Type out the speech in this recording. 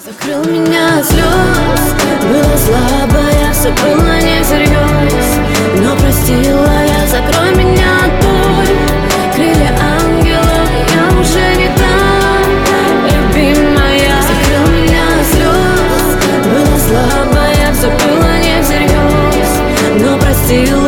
Закрыл меня от слез, была слабая, все было не всерьез. Но простила я, закрой меня от боли. Крылья ангелов, я уже не там, любимая. Закрыл меня от слез, была слабая, все было не всерьез. Но простила